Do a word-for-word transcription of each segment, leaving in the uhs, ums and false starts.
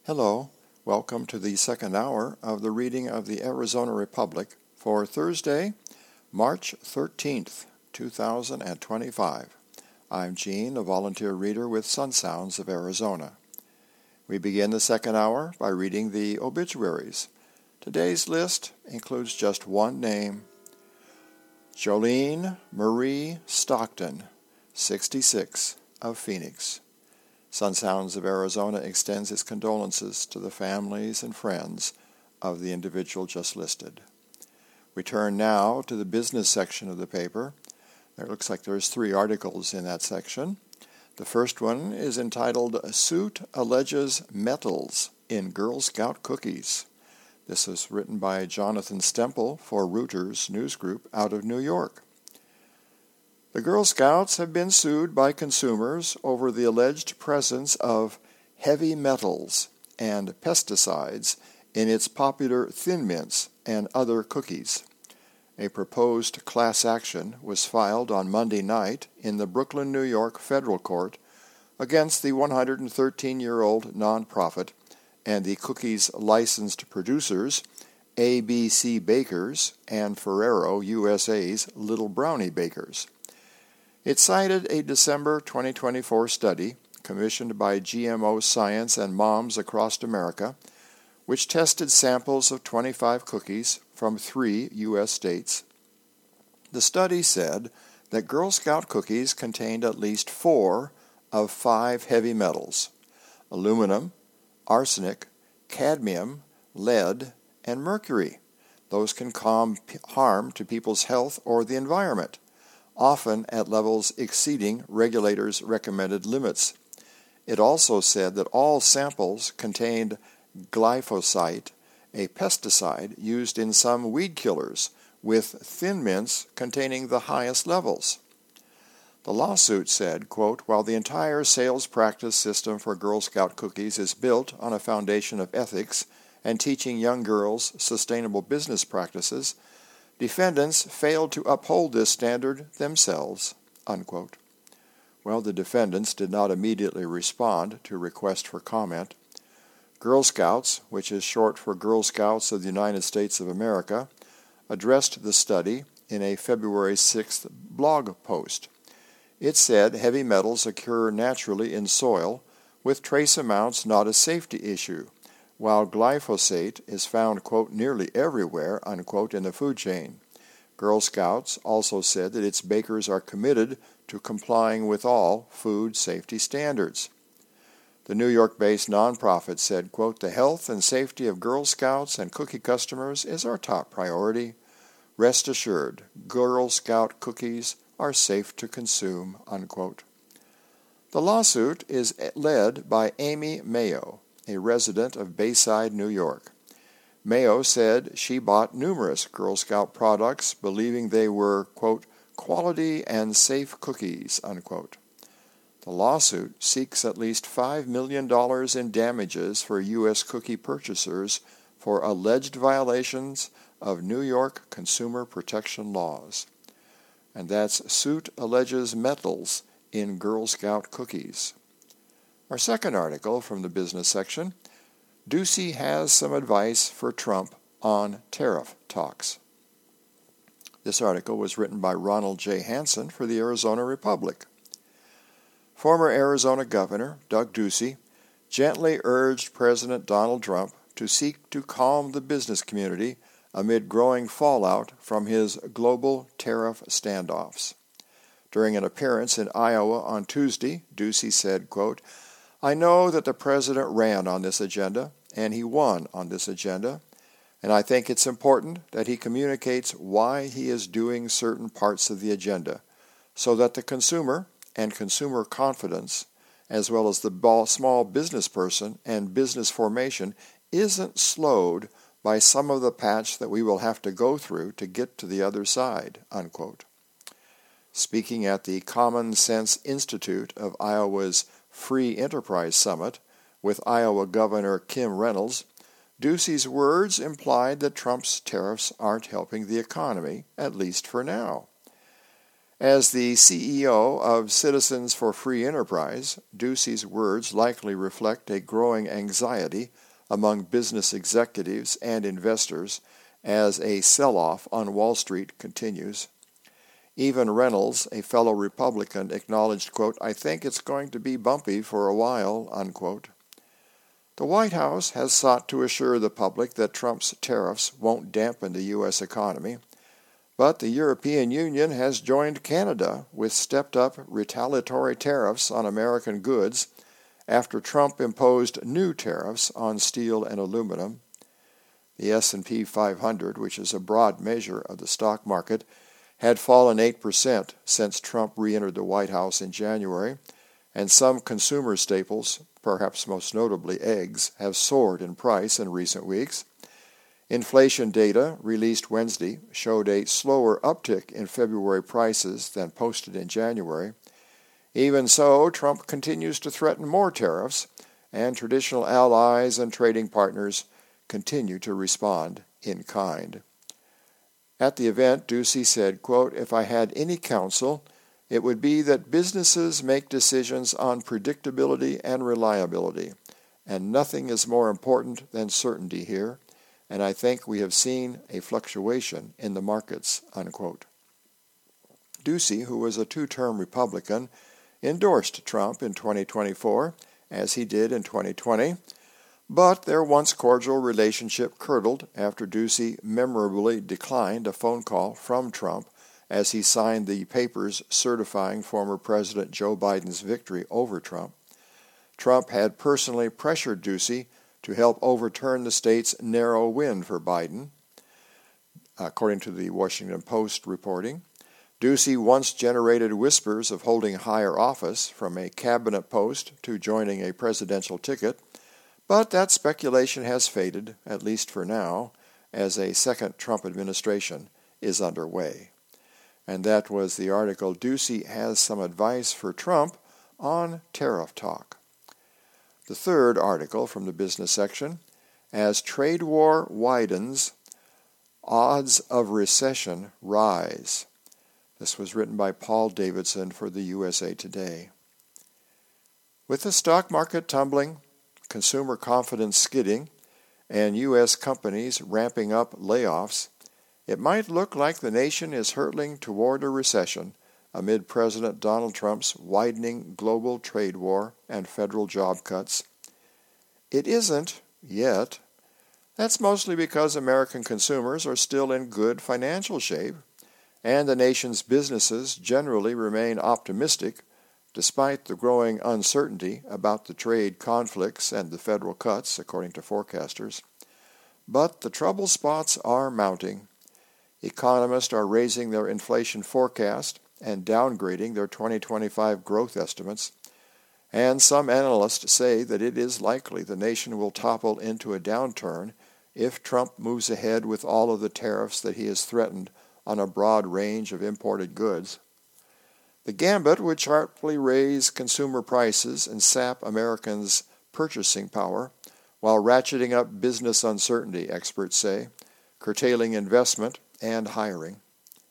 Hello, welcome to the second hour of the reading of the Arizona Republic for Thursday, March thirteenth, two thousand twenty-five. I'm Gene, a volunteer reader with Sun Sounds of Arizona. We begin the second hour by reading the obituaries. Today's list includes just one name, Jolene Marie Stockton, sixty-six, of Phoenix. Sun Sounds of Arizona extends its condolences to the families and friends of the individual just listed. We turn now to the business section of the paper. There looks like there's three articles in that section. The first one is entitled, Suit Alleges Metals in Girl Scout Cookies. This is written by Jonathan Stemple for Reuters News Group out of New York. The Girl Scouts have been sued by consumers over the alleged presence of heavy metals and pesticides in its popular Thin Mints and other cookies. A proposed class action was filed on Monday night in the Brooklyn, New York Federal Court against the one hundred thirteen-year-old nonprofit and the cookies' licensed producers, A B C Bakers and Ferrero U S A's Little Brownie Bakers. It cited a December twenty twenty-four study commissioned by G M O Science and Moms Across America, which tested samples of twenty-five cookies from three U S states. The study said that Girl Scout cookies contained at least four of five heavy metals: aluminum, arsenic, cadmium, lead, and mercury. Those can cause harm to people's health or the environment, often at levels exceeding regulators' recommended limits. It also said that all samples contained glyphosate, a pesticide used in some weed killers, with Thin Mints containing the highest levels. The lawsuit said, quote, while the entire sales practice system for Girl Scout cookies is built on a foundation of ethics and teaching young girls sustainable business practices, defendants failed to uphold this standard themselves, unquote. Well, the defendants did not immediately respond to request for comment. Girl Scouts, which is short for Girl Scouts of the United States of America, addressed the study in a February sixth blog post. It said heavy metals occur naturally in soil, with trace amounts not a safety issue, while glyphosate is found, quote, nearly everywhere, unquote, in the food chain. Girl Scouts also said that its bakers are committed to complying with all food safety standards. The New York-based nonprofit said, quote, the health and safety of Girl Scouts and cookie customers is our top priority. Rest assured, Girl Scout cookies are safe to consume, unquote. The lawsuit is led by Amy Mayo, a resident of Bayside, New York. Mayo said she bought numerous Girl Scout products believing they were, quote, quality and safe cookies, unquote. The lawsuit seeks at least five million dollars in damages for U S cookie purchasers for alleged violations of New York consumer protection laws. And that's Suit Alleges Metals in Girl Scout Cookies. Our second article from the business section, Ducey has some advice for Trump on tariff talks. This article was written by Ronald J. Hansen for the Arizona Republic. Former Arizona Governor Doug Ducey gently urged President Donald Trump to seek to calm the business community amid growing fallout from his global tariff standoffs. During an appearance in Iowa on Tuesday, Ducey said, quote, I know that the president ran on this agenda, and he won on this agenda, and I think it's important that he communicates why he is doing certain parts of the agenda, so that the consumer and consumer confidence, as well as the small business person and business formation, isn't slowed by some of the patch that we will have to go through to get to the other side, unquote. Speaking at the Common Sense Institute of Iowa's Free Enterprise Summit with Iowa Governor Kim Reynolds, Ducey's words implied that Trump's tariffs aren't helping the economy, at least for now. As the C E O of Citizens for Free Enterprise, Ducey's words likely reflect a growing anxiety among business executives and investors as a sell-off on Wall Street continues. Even Reynolds, a fellow Republican, acknowledged, quote, "I think it's going to be bumpy for a while," unquote. The White House has sought to assure the public that Trump's tariffs won't dampen the U S economy, but the European Union has joined Canada with stepped-up retaliatory tariffs on American goods after Trump imposed new tariffs on steel and aluminum. The S and P five hundred, which is a broad measure of the stock market, had fallen eight percent since Trump re-entered the White House in January, and some consumer staples, perhaps most notably eggs, have soared in price in recent weeks. Inflation data released Wednesday showed a slower uptick in February prices than posted in January. Even so, Trump continues to threaten more tariffs, and traditional allies and trading partners continue to respond in kind. At the event, Ducey said, quote, "If I had any counsel, it would be that businesses make decisions on predictability and reliability, and nothing is more important than certainty here, and I think we have seen a fluctuation in the markets," unquote. Ducey, who was a two-term Republican, endorsed Trump in twenty twenty-four, as he did in twenty twenty, but their once cordial relationship curdled after Ducey memorably declined a phone call from Trump as he signed the papers certifying former President Joe Biden's victory over Trump. Trump had personally pressured Ducey to help overturn the state's narrow win for Biden, according to the Washington Post reporting. Ducey once generated whispers of holding higher office, from a cabinet post to joining a presidential ticket, but that speculation has faded, at least for now, as a second Trump administration is underway. And that was the article, "Ducey Has Some Advice for Trump on Tariff Talk." The third article from the business section, "As Trade War Widens, Odds of Recession Rise." This was written by Paul Davidson for the U S A Today. With the stock market tumbling, consumer confidence skidding, and U S companies ramping up layoffs, it might look like the nation is hurtling toward a recession amid President Donald Trump's widening global trade war and federal job cuts. It isn't yet. That's mostly because American consumers are still in good financial shape, and the nation's businesses generally remain optimistic despite the growing uncertainty about the trade conflicts and the federal cuts, according to forecasters. But the trouble spots are mounting. Economists are raising their inflation forecast and downgrading their twenty twenty-five growth estimates, and some analysts say that it is likely the nation will topple into a downturn if Trump moves ahead with all of the tariffs that he has threatened on a broad range of imported goods. The gambit would sharply raise consumer prices and sap Americans' purchasing power, while ratcheting up business uncertainty, experts say, curtailing investment and hiring.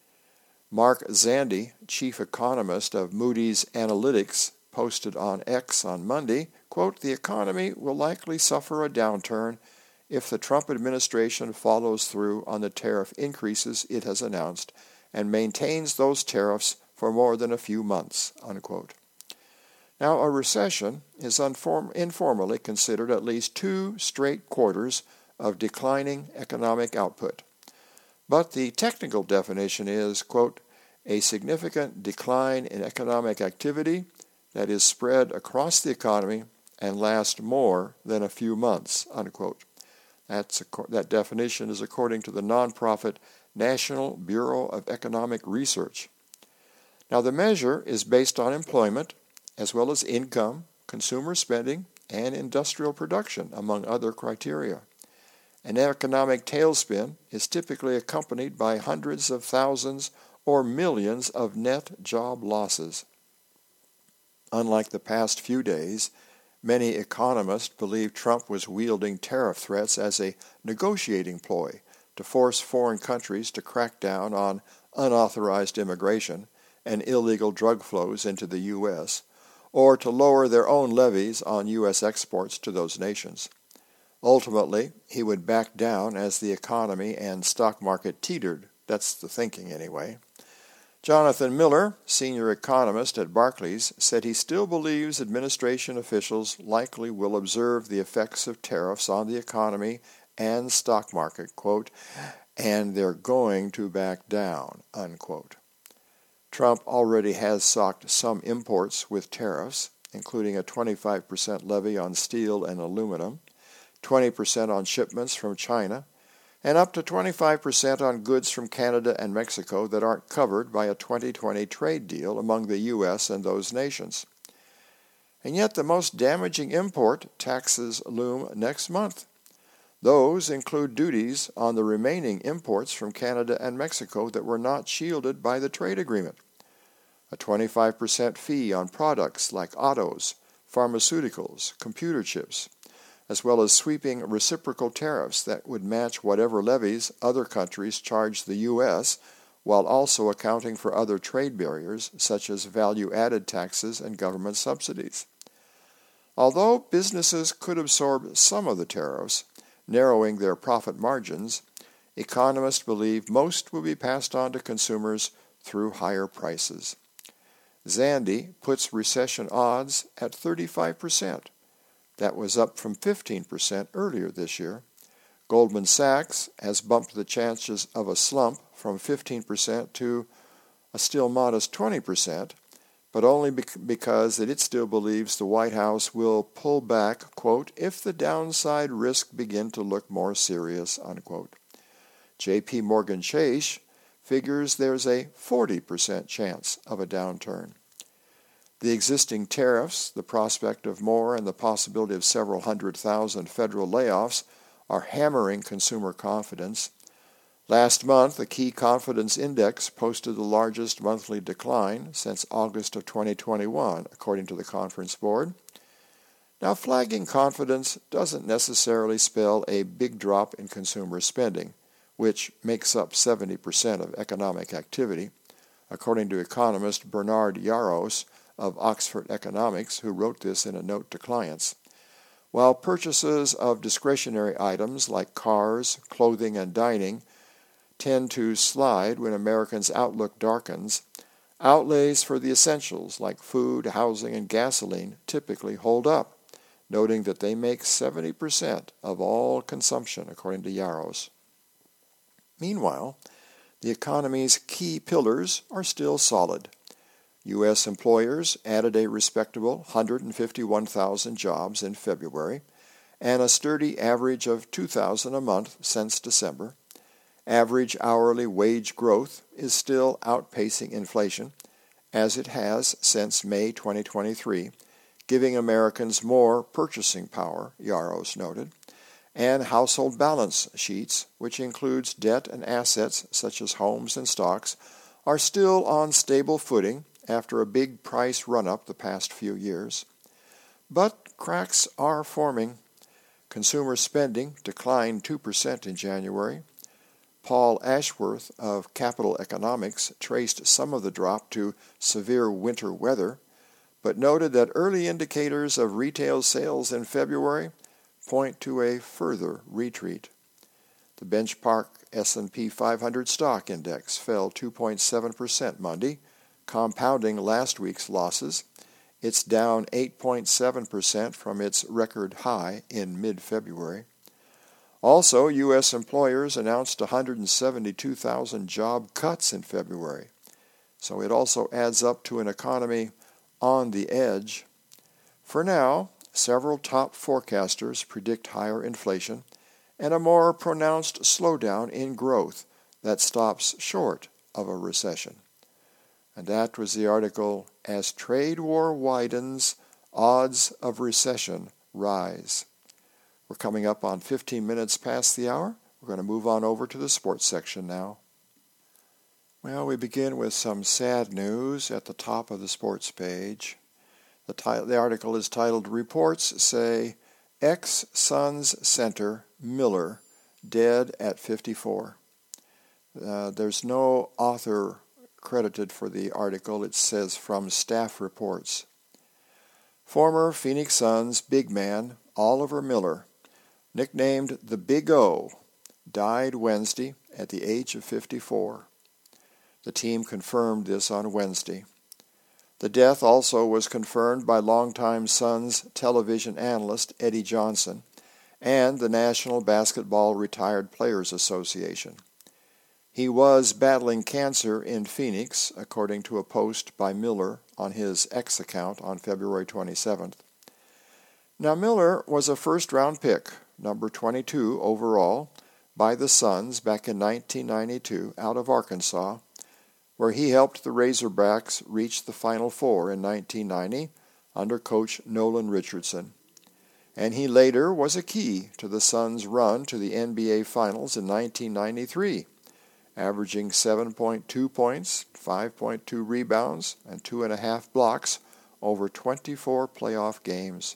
Mark Zandi, chief economist of Moody's Analytics, posted on X on Monday, quote, "The economy will likely suffer a downturn if the Trump administration follows through on the tariff increases it has announced and maintains those tariffs for more than a few months," unquote. Now, a recession is inform- informally considered at least two straight quarters of declining economic output. But the technical definition is, quote, "a significant decline in economic activity that is spread across the economy and lasts more than a few months," unquote. That's, that definition is according to the nonprofit National Bureau of Economic Research. Now, the measure is based on employment, as well as income, consumer spending, and industrial production, among other criteria. An economic tailspin is typically accompanied by hundreds of thousands or millions of net job losses. Unlike the past few days, many economists believe Trump was wielding tariff threats as a negotiating ploy to force foreign countries to crack down on unauthorized immigration and illegal drug flows into the U S, or to lower their own levies on U S exports to those nations. Ultimately, he would back down as the economy and stock market teetered. That's the thinking anyway. Jonathan Miller, senior economist at Barclays, said he still believes administration officials likely will observe the effects of tariffs on the economy and stock market, quote, and they're going to back down, unquote. Trump already has socked some imports with tariffs, including a twenty-five percent levy on steel and aluminum, twenty percent on shipments from China, and up to twenty-five percent on goods from Canada and Mexico that aren't covered by a twenty twenty trade deal among the U S and those nations. And yet the most damaging import taxes loom next month. Those include duties on the remaining imports from Canada and Mexico that were not shielded by the trade agreement, a twenty-five percent fee on products like autos, pharmaceuticals, computer chips, as well as sweeping reciprocal tariffs that would match whatever levies other countries charge the U S, while also accounting for other trade barriers such as value-added taxes and government subsidies. Although businesses could absorb some of the tariffs, narrowing their profit margins, economists believe most will be passed on to consumers through higher prices. Zandi puts recession odds at thirty-five percent. That was up from fifteen percent earlier this year. Goldman Sachs has bumped the chances of a slump from fifteen percent to a still modest twenty percent, but only bec- because that it still believes the White House will pull back, quote, if the downside risks begin to look more serious, unquote. J P Morgan Chase figures there's a forty percent chance of a downturn. The existing tariffs, the prospect of more, and the possibility of several hundred thousand federal layoffs are hammering consumer confidence. Last month, the Key Confidence Index posted the largest monthly decline since August of twenty twenty-one, according to the Conference Board. Now, flagging confidence doesn't necessarily spell a big drop in consumer spending, which makes up seventy percent of economic activity, according to economist Bernard Yaros of Oxford Economics, who wrote this in a note to clients. While purchases of discretionary items like cars, clothing, and dining tend to slide when Americans' outlook darkens, outlays for the essentials like food, housing, and gasoline typically hold up, noting that they make seventy percent of all consumption, according to Yaros. Meanwhile, the economy's key pillars are still solid. U S employers added a respectable one hundred fifty-one thousand jobs in February, and a sturdy average of two thousand a month since December. Average hourly wage growth is still outpacing inflation, as it has since May twenty twenty-three, giving Americans more purchasing power, Yaros noted, and household balance sheets, which includes debt and assets such as homes and stocks, are still on stable footing after a big price run-up the past few years. But cracks are forming. Consumer spending declined two percent in January. Paul Ashworth of Capital Economics traced some of the drop to severe winter weather, but noted that early indicators of retail sales in February point to a further retreat. The benchmark S and P five hundred stock index fell two point seven percent Monday, compounding last week's losses. It's down eight point seven percent from its record high in mid-February. Also, U S employers announced one hundred seventy-two thousand job cuts in February, so it also adds up to an economy on the edge. For now, several top forecasters predict higher inflation and a more pronounced slowdown in growth that stops short of a recession. And that was the article, As Trade War Widens, Odds of Recession Rise. We're coming up on fifteen minutes past the hour. We're going to move on over to the sports section now. Well, we begin with some sad news at the top of the sports page. The, ti- the article is titled, Reports Say Ex-Suns Center Miller Dead at fifty-four. Uh, there's no author credited for the article. It says, from staff reports. Former Phoenix Suns big man Oliver Miller, nicknamed the Big O, died Wednesday at the age of fifty-four. The team confirmed this on Wednesday. The death also was confirmed by longtime Suns television analyst Eddie Johnson and the National Basketball Retired Players Association. He was battling cancer in Phoenix, according to a post by Miller on his X account on February twenty-seventh. Now, Miller was a first-round pick, number twenty-two overall, by the Suns back in nineteen ninety-two out of Arkansas, where he helped the Razorbacks reach the Final Four in nineteen ninety under coach Nolan Richardson. And he later was a key to the Suns' run to the N B A Finals in nineteen ninety-three, averaging seven point two points, five point two rebounds, and two point five blocks over twenty-four playoff games.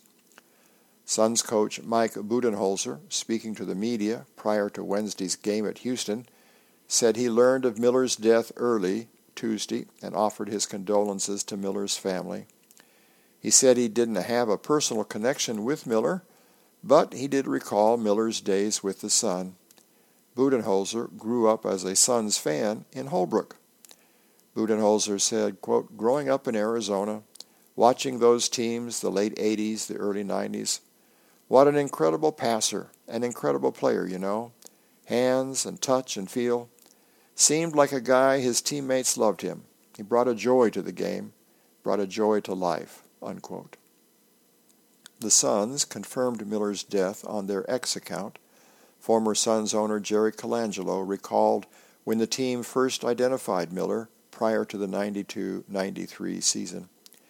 Suns coach Mike Budenholzer, speaking to the media prior to Wednesday's game at Houston, said he learned of Miller's death early Tuesday and offered his condolences to Miller's family. He said he didn't have a personal connection with Miller, but he did recall Miller's days with the Sun. Budenholzer grew up as a Suns fan in Holbrook. Budenholzer said, quote, growing up in Arizona, watching those teams, the late eighties, the early nineties, what an incredible passer, an incredible player, you know. Hands and touch and feel. Seemed like a guy his teammates loved him. He brought a joy to the game, brought a joy to life, unquote. The Suns confirmed Miller's death on their X account. Former Suns owner Jerry Colangelo recalled when the team first identified Miller prior to the ninety-two ninety-three season.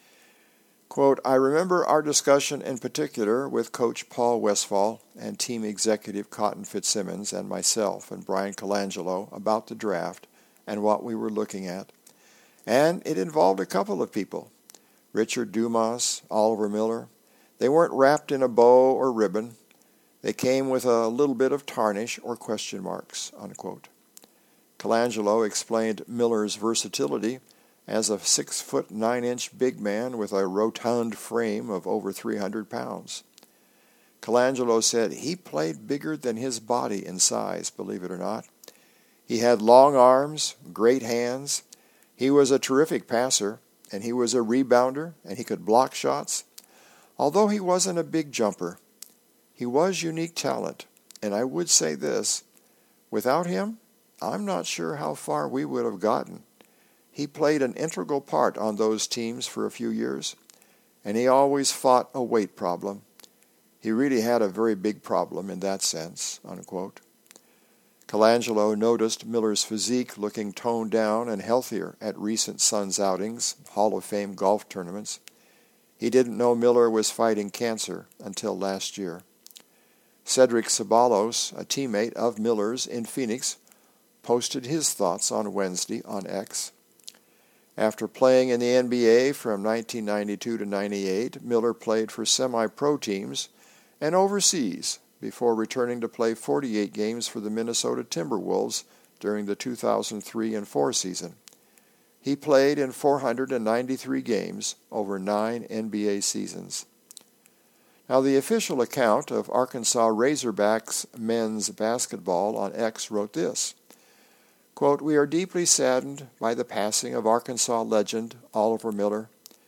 Quote, I remember our discussion in particular with Coach Paul Westphal and team executive Cotton Fitzsimmons and myself and Brian Colangelo about the draft and what we were looking at. And it involved a couple of people, Richard Dumas, Oliver Miller. They weren't wrapped in a bow or ribbon. They came with a little bit of tarnish or question marks, unquote. Colangelo explained Miller's versatility as a six foot nine inch big man with a rotund frame of over three hundred pounds. Colangelo said he played bigger than his body in size, believe it or not. He had long arms, great hands. He was a terrific passer, and he was a rebounder, and he could block shots. Although he wasn't a big jumper, he was unique talent, and I would say this, without him, I'm not sure how far we would have gotten. He played an integral part on those teams for a few years, and he always fought a weight problem. He really had a very big problem in that sense, unquote. Colangelo noticed Miller's physique looking toned down and healthier at recent Suns outings, Hall of Fame golf tournaments. He didn't know Miller was fighting cancer until last year. Cedric Ceballos, a teammate of Miller's in Phoenix, posted his thoughts on Wednesday on X. After playing in the N B A from nineteen ninety-two to ninety-eight, Miller played for semi-pro teams and overseas before returning to play forty-eight games for the Minnesota Timberwolves during the two thousand three and four season. He played in four hundred ninety-three games over nine N B A seasons. Now, the official account of Arkansas Razorbacks men's basketball on X wrote this, quote, we are deeply saddened by the passing of Arkansas legend Oliver Miller,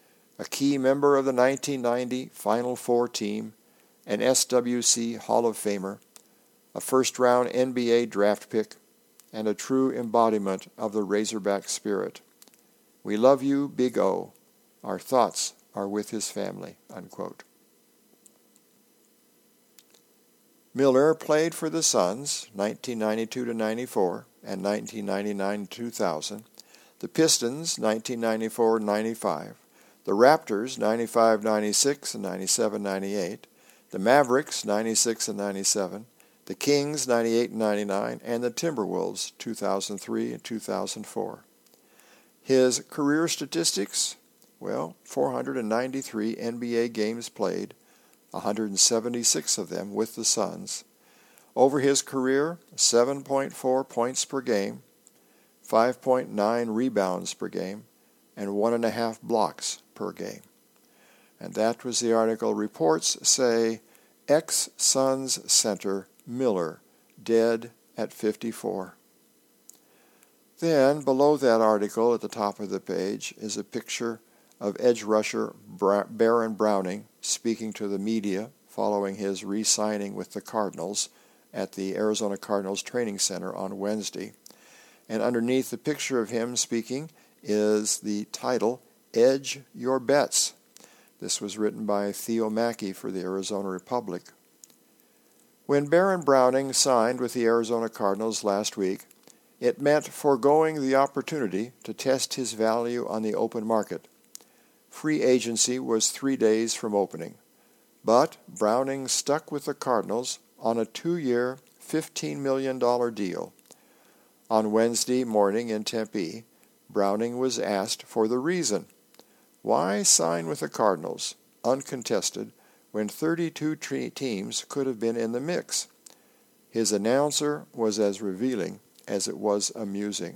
a key member of the nineteen ninety Final Four team, an S W C Hall of Famer, a first-round N B A draft pick, and a true embodiment of the Razorback spirit. We love you, Big O. Our thoughts are with his family, unquote. Miller played for the Suns nineteen ninety-two to ninety-four and nineteen ninety-nine to two thousand, the Pistons nineteen ninety-four to ninety-five, the Raptors ninety-five ninety-six and ninety-seven ninety-eight, the Mavericks ninety-six and ninety-seven, the Kings ninety-eight and ninety-nine, and the Timberwolves two thousand three and two thousand four. His career statistics, well, four hundred ninety-three N B A games played, one hundred seventy-six of them with the Suns. Over his career, seven point four points per game, five point nine rebounds per game, and one and a half blocks per game. And that was the article. Reports say ex-Suns center Miller dead at fifty-four. Then, below that article at the top of the page is a picture of edge rusher Baron Browning speaking to the media following his re-signing with the Cardinals at the Arizona Cardinals Training Center on Wednesday. And underneath the picture of him speaking is the title, Edge Your Bets. This was written by Theo Mackey for the Arizona Republic. When Baron Browning signed with the Arizona Cardinals last week, it meant foregoing the opportunity to test his value on the open market. Free agency was three days from opening, but Browning stuck with the Cardinals on a two-year, fifteen million dollars deal. On Wednesday morning in Tempe, Browning was asked for the reason. Why sign with the Cardinals, uncontested, when thirty-two teams could have been in the mix? His announcer was as revealing as it was amusing.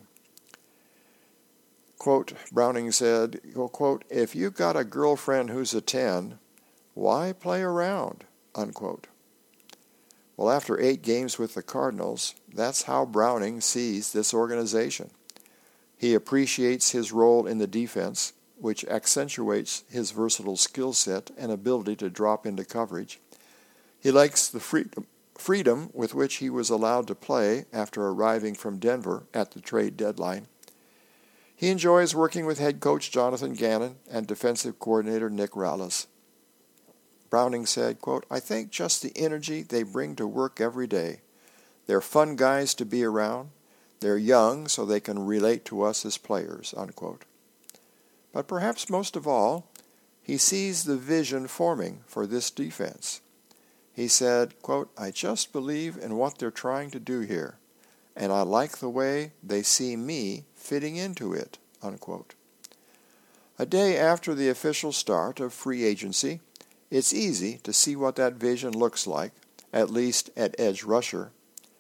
Quote, Browning said, quote, if you've got a girlfriend who's a ten, why play around? Unquote. Well, after eight games with the Cardinals, that's how Browning sees this organization. He appreciates his role in the defense, which accentuates his versatile skill set and ability to drop into coverage. He likes the freedom, freedom with which he was allowed to play after arriving from Denver at the trade deadline. He enjoys working with head coach Jonathan Gannon and defensive coordinator Nick Rallis. Browning said, quote, I think just the energy they bring to work every day. They're fun guys to be around. They're young, so they can relate to us as players, unquote. But perhaps most of all, he sees the vision forming for this defense. He said, quote, I just believe in what they're trying to do here, and I like the way they see me fitting into it, unquote. A day after the official start of free agency, it's easy to see what that vision looks like, at least at edge rusher.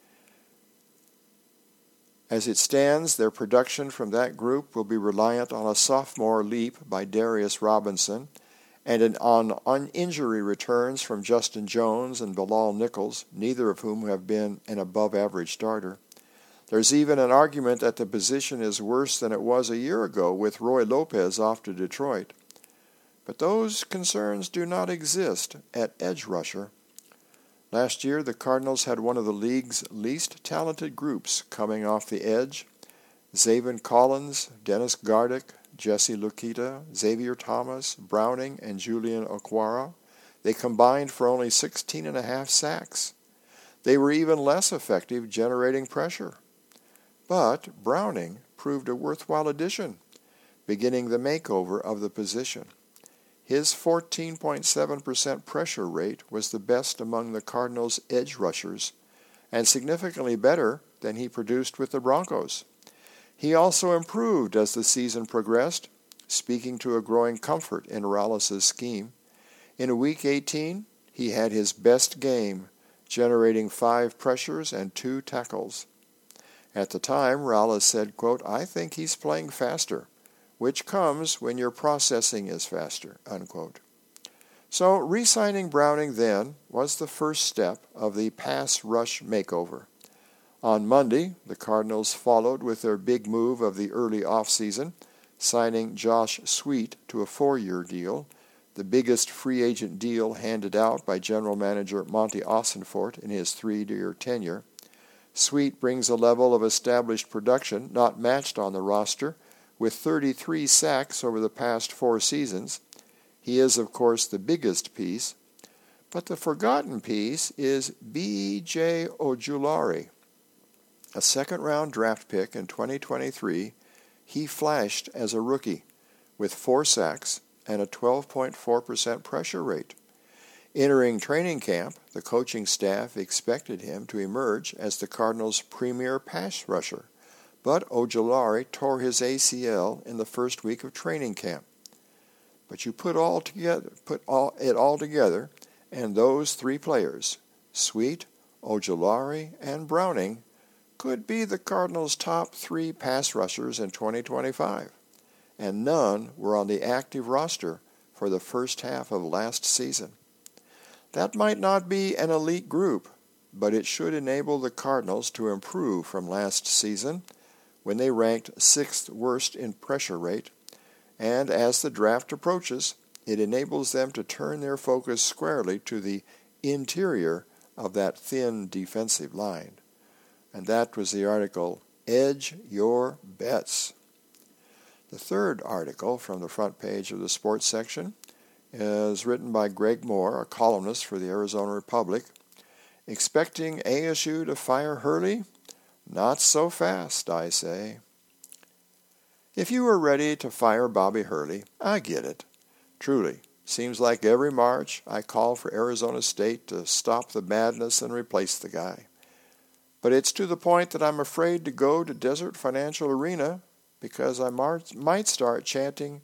As it stands, their production from that group will be reliant on a sophomore leap by Darius Robinson and an, on, on injury returns from Justin Jones and Bilal Nichols, neither of whom have been an above-average starter. There's even an argument that the position is worse than it was a year ago with Roy Lopez off to Detroit. But those concerns do not exist at edge rusher. Last year, the Cardinals had one of the league's least talented groups coming off the edge. Zaven Collins, Dennis Gardick, Jesse Lukita, Xavier Thomas, Browning, and Julian Okwara. They combined for only sixteen and a half sacks. They were even less effective generating pressure. But Browning proved a worthwhile addition, beginning the makeover of the position. His fourteen point seven percent pressure rate was the best among the Cardinals' edge rushers, and significantly better than he produced with the Broncos. He also improved as the season progressed, speaking to a growing comfort in Rallis' scheme. In Week eighteen, he had his best game, generating five pressures and two tackles. At the time, Rallis said, quote, I think he's playing faster, which comes when your processing is faster, unquote. So re-signing Browning then was the first step of the pass rush makeover. On Monday, the Cardinals followed with their big move of the early offseason, signing Josh Sweet to a four-year deal, the biggest free agent deal handed out by general manager Monty Ossenfort in his three-year tenure. Sweet brings a level of established production not matched on the roster, with thirty-three sacks over the past four seasons. He is, of course, the biggest piece, but the forgotten piece is B J Ojulari. A second-round draft pick in twenty twenty-three, he flashed as a rookie with four sacks and a twelve point four percent pressure rate. Entering training camp, the coaching staff expected him to emerge as the Cardinals' premier pass rusher, but Ojulari tore his A C L in the first week of training camp. But you put all together, put all, it all together, and those three players, Sweet, Ojulari, and Browning, could be the Cardinals' top three pass rushers in twenty twenty-five, and none were on the active roster for the first half of last season. That might not be an elite group, but it should enable the Cardinals to improve from last season when they ranked sixth worst in pressure rate, and as the draft approaches, it enables them to turn their focus squarely to the interior of that thin defensive line. And that was the article, Edge Your Bets. The third article from the front page of the sports section is written by Greg Moore, a columnist for the Arizona Republic. Expecting A S U to fire Hurley? Not so fast, I say. If you were ready to fire Bobby Hurley, I get it. Truly, seems like every March I call for Arizona State to stop the madness and replace the guy. But it's to the point that I'm afraid to go to Desert Financial Arena because I mar- might start chanting,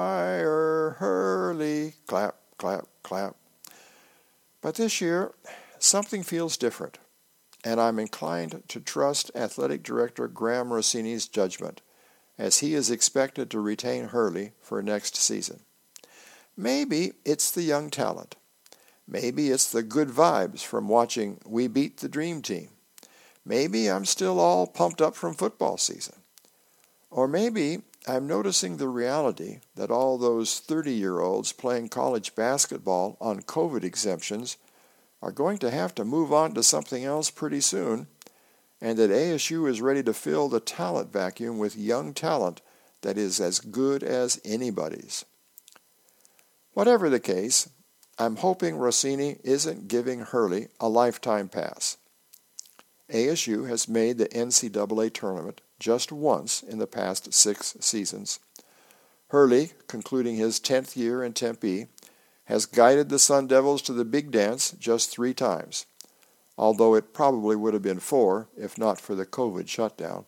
"Fire Hurley," clap, clap, clap. But this year, something feels different, and I'm inclined to trust Athletic Director Graham Rossini's judgment, as he is expected to retain Hurley for next season. Maybe it's the young talent. Maybe it's the good vibes from watching We Beat the Dream Team. Maybe I'm still all pumped up from football season. Or maybe I'm noticing the reality that all those thirty-year-olds playing college basketball on COVID exemptions are going to have to move on to something else pretty soon, and that A S U is ready to fill the talent vacuum with young talent that is as good as anybody's. Whatever the case, I'm hoping Rossini isn't giving Hurley a lifetime pass. A S U has made the N C double A tournament just once in the past six seasons. Hurley, concluding his tenth year in Tempe, has guided the Sun Devils to the Big Dance just three times, although it probably would have been four if not for the COVID shutdown.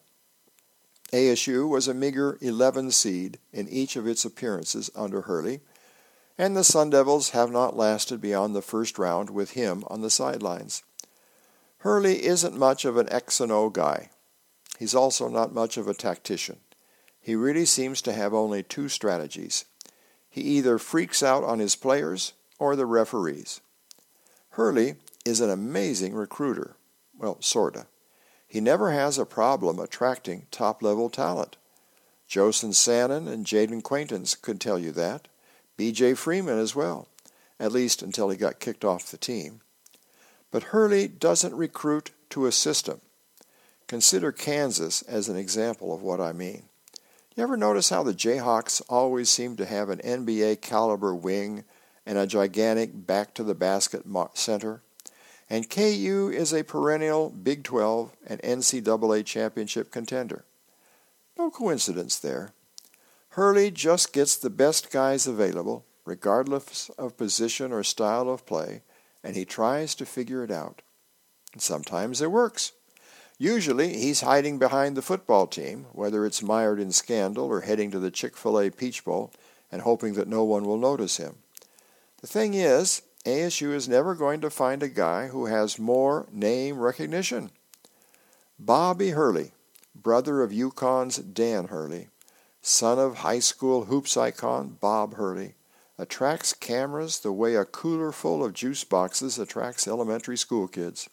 A S U was a meager eleven seed in each of its appearances under Hurley, and the Sun Devils have not lasted beyond the first round with him on the sidelines. Hurley isn't much of an X and O guy. He's also not much of a tactician. He really seems to have only two strategies. He either freaks out on his players or the referees. Hurley is an amazing recruiter. Well, sorta. He never has a problem attracting top-level talent. Josen Sannon and Jaden Quaintance could tell you that. B J Freeman as well, at least until he got kicked off the team. But Hurley doesn't recruit to a system. Consider Kansas as an example of what I mean. You ever notice how the Jayhawks always seem to have an N B A-caliber wing and a gigantic back-to-the-basket center? And K U is a perennial Big twelve and N C double A championship contender. No coincidence there. Hurley just gets the best guys available, regardless of position or style of play, and he tries to figure it out. And sometimes it works. Usually he's hiding behind the football team, whether it's mired in scandal or heading to the Chick-fil-A Peach Bowl and hoping that no one will notice him. The thing is, A S U is never going to find a guy who has more name recognition. Bobby Hurley, brother of UConn's Dan Hurley, son of high school hoops icon Bob Hurley, attracts cameras the way a cooler full of juice boxes attracts elementary school kids.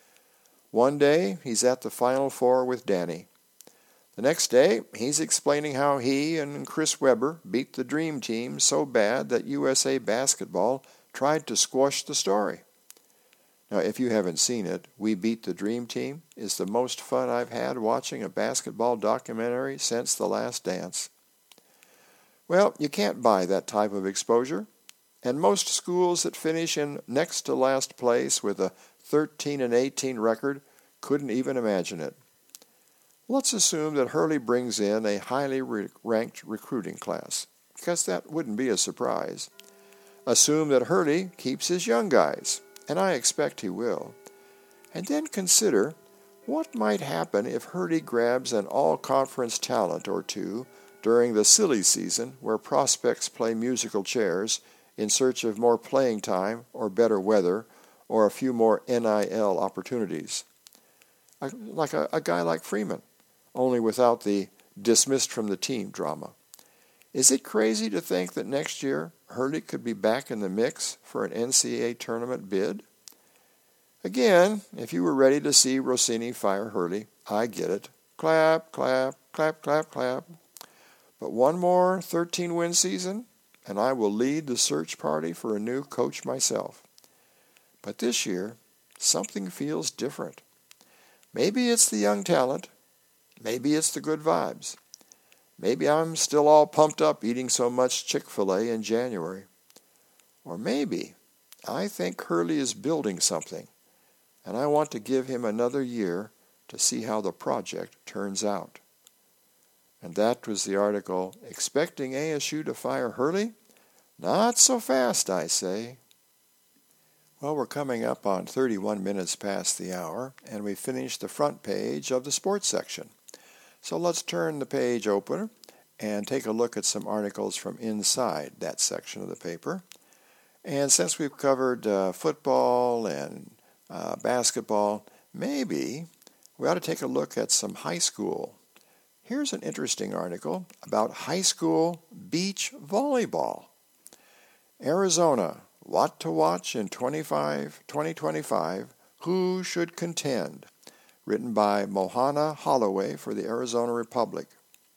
One day, he's at the Final Four with Danny. The next day, he's explaining how he and Chris Webber beat the Dream Team so bad that U S A Basketball tried to squash the story. Now, if you haven't seen it, We Beat the Dream Team is the most fun I've had watching a basketball documentary since The Last Dance. Well, you can't buy that type of exposure, and most schools that finish in next to last place with a thirteen and eighteen record couldn't even imagine it. Let's assume that Hurley brings in a highly re- ranked recruiting class, because that wouldn't be a surprise. Assume that Hurley keeps his young guys, and I expect he will. And then consider what might happen if Hurley grabs an all-conference talent or two during the silly season where prospects play musical chairs in search of more playing time or better weather or a few more N I L opportunities. like a, a guy like Freeman, only without the dismissed from the team drama. Is it crazy to think that next year Hurley could be back in the mix for an N C double A tournament bid? Again, if you were ready to see Rossini fire Hurley, I get it. Clap, clap, clap, clap, clap. But one more thirteen-win season, and I will lead the search party for a new coach myself. But this year, something feels different. Maybe it's the young talent. Maybe it's the good vibes. Maybe I'm still all pumped up eating so much Chick-fil-A in January. Or maybe I think Hurley is building something, and I want to give him another year to see how the project turns out. And that was the article, Expecting A S U to Fire Hurley? Not so fast, I say. Well, we're coming up on thirty-one minutes past the hour, and we finished the front page of the sports section. So let's turn the page opener and take a look at some articles from inside that section of the paper. And since we've covered uh, football and uh, basketball, maybe we ought to take a look at some high school. Here's an interesting article about high school beach volleyball. Arizona, what to watch in twenty twenty-five, who should contend? Written by Mohana Holloway for the Arizona Republic.